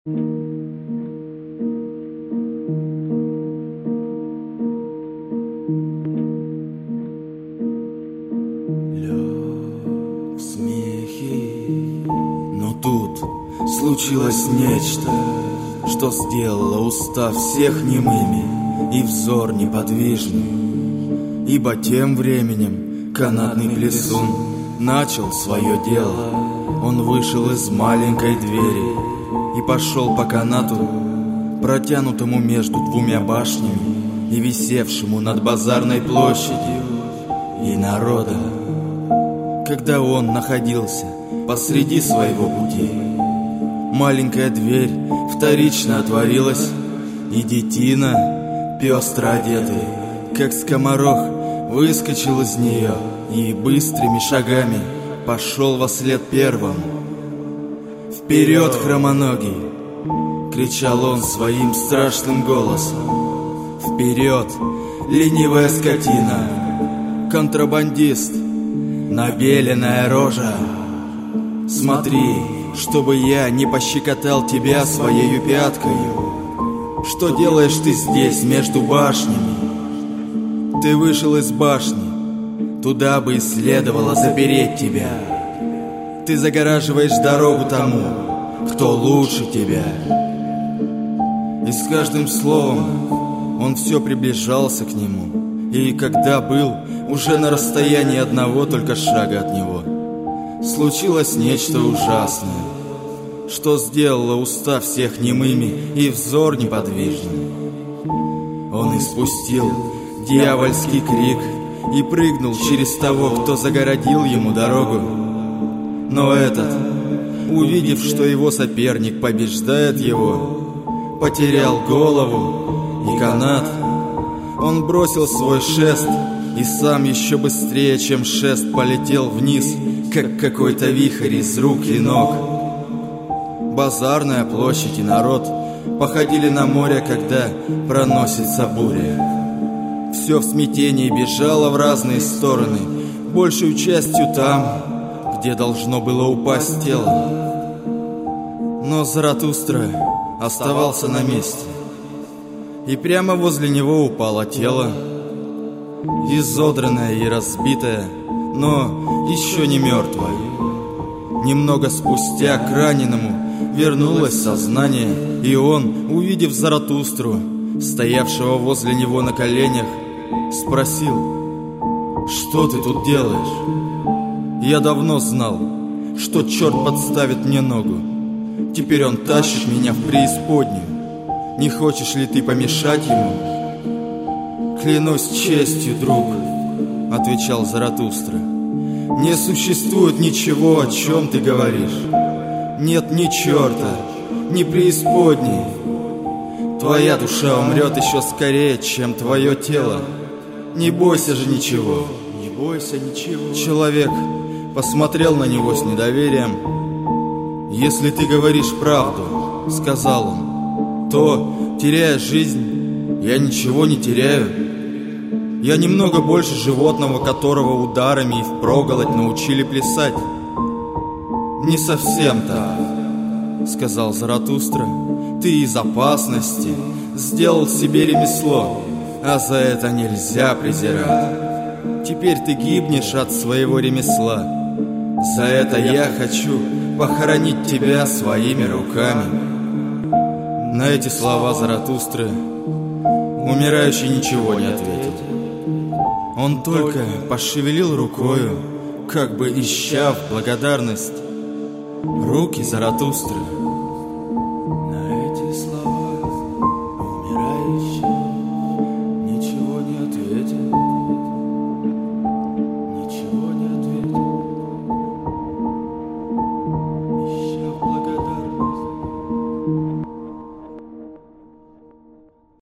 Лёг в смехе, но тут случилось нечто, что сделало уста всех немыми и взор неподвижным. Ибо тем временем канатный плесун начал свое дело. Он вышел из маленькой двери и пошел по канату, протянутому между двумя башнями и висевшему над базарной площадью и народа. Когда он находился посреди своего пути, маленькая дверь вторично отворилась, и детина, пестро одетый, как скоморох, выскочил из нее и быстрыми шагами пошел вослед первому. «Вперед, хромоногий!» — кричал он своим страшным голосом. «Вперед, ленивая скотина! Контрабандист! Набеленная рожа! Смотри, чтобы я не пощекотал тебя своею пяткою! Что делаешь ты здесь, между башнями? Ты вышел из башни, туда бы и следовало запереть тебя. Ты загораживаешь дорогу тому, кто лучше тебя». И с каждым словом он все приближался к нему, и когда был уже на расстоянии одного только шага от него, случилось нечто ужасное, что сделало уста всех немыми и взор неподвижным. Он испустил дьявольский крик и прыгнул через того, кто загородил ему дорогу. Но этот, увидев, что его соперник побеждает его, потерял голову и канат. Он бросил свой шест и сам еще быстрее, чем шест, полетел вниз, как какой-то вихрь из рук и ног. Базарная площадь и народ походили на море, когда проносится буря. Все в смятении бежало в разные стороны, большей частью там, где должно было упасть тело. Но Заратустра оставался на месте, и прямо возле него упало тело, изодранное и разбитое, но еще не мертвое. Немного спустя к раненому вернулось сознание, и он, увидев Заратустру, стоявшего возле него на коленях, спросил: «Что ты тут делаешь? Я давно знал, что черт подставит мне ногу. Теперь он тащит меня в преисподнюю. Не хочешь ли ты помешать ему?» «Клянусь честью, друг», — отвечал Заратустра, «не существует ничего, о чем ты говоришь. Нет ни черта, ни преисподней. Твоя душа умрет еще скорее, чем твое тело. Не бойся же ничего, не бойся ничего». Человек посмотрел на него с недоверием. «Если ты говоришь правду, — сказал он, — то, теряя жизнь, я ничего не теряю. Я немного больше животного, которого ударами и впроголодь научили плясать». «Не совсем так, — сказал Заратустра, — ты из опасности сделал себе ремесло, а за это нельзя презирать. Теперь ты гибнешь от своего ремесла. За это я хочу похоронить тебя своими руками». На эти слова Заратустры умирающий ничего не ответил. Он только пошевелил рукою, как бы ища в благодарность. Руки Заратустры